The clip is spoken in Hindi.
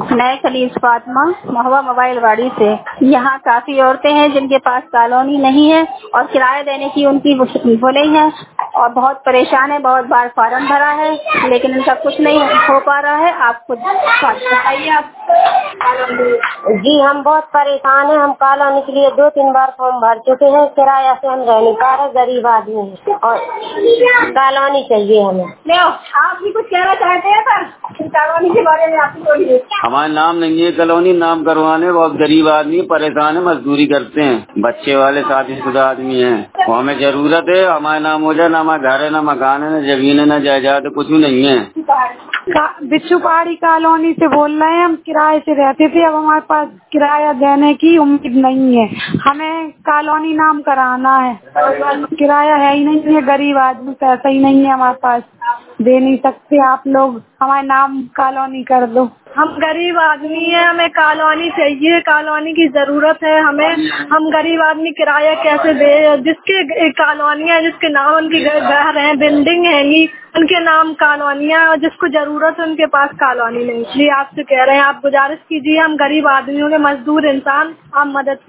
मैं खलीज फातिमा महुआ मोबाइल वाड़ी से। यहाँ काफी औरतें हैं जिनके पास कॉलोनी नहीं है और किराया देने की उनकी वो नहीं है और बहुत परेशान है। बहुत बार फार्म भरा है लेकिन इनका कुछ नहीं हो पा रहा है। आप खुद बताइए। आप जी हम बहुत परेशान हैं। हम कॉलोनी के लिए 2-3 बार फॉर्म भर चुके हैं। किराया से हम रह नहीं पा रहे, गरीब आदमी हैं और कॉलोनी चाहिए हमें। आप भी कुछ कहना चाहते हैं सर कॉलोनी के बारे में? आप बोलिए। हमारा नाम नहीं है कॉलोनी, नाम करवाने। बहुत गरीब आदमी परेशान है, मजदूरी करते हैं, बच्चे वाले शादीशुदा आदमी हैं। वो हमें जरूरत है, हमारा नाम हो जाए। ना हमारा घर है, ना मकान है, ना जमीन है, ना जायदाद, कुछ भी नहीं है। बिच्छू पहाड़ी कॉलोनी से बोल रहे हैं। हम किराए से रहते थे, अब हमारे पास किराया देने की उम्मीद नहीं है। हमें कॉलोनी नाम कराना है, किराया है ही नहीं है। गरीब आदमी, पैसा ही नहीं है हमारे पास, दे नहीं सकते। आप लोग हमारे नाम कॉलोनी कर दो। हम गरीब आदमी हैं, हमें कॉलोनी चाहिए, कॉलोनी की जरूरत है हमें। हम गरीब आदमी किराया कैसे दे? जिसके कॉलोनियाँ है, जिसके नाम उनकी घर है, बिल्डिंग है, उनके नाम कॉलोनियाँ, और जिसको जरूरत है उनके पास कॉलोनी नहीं। इसलिए आपसे कह रहे हैं, आप गुजारिश कीजिए। हम गरीब आदमी होंगे, मजदूर इंसान, आप मदद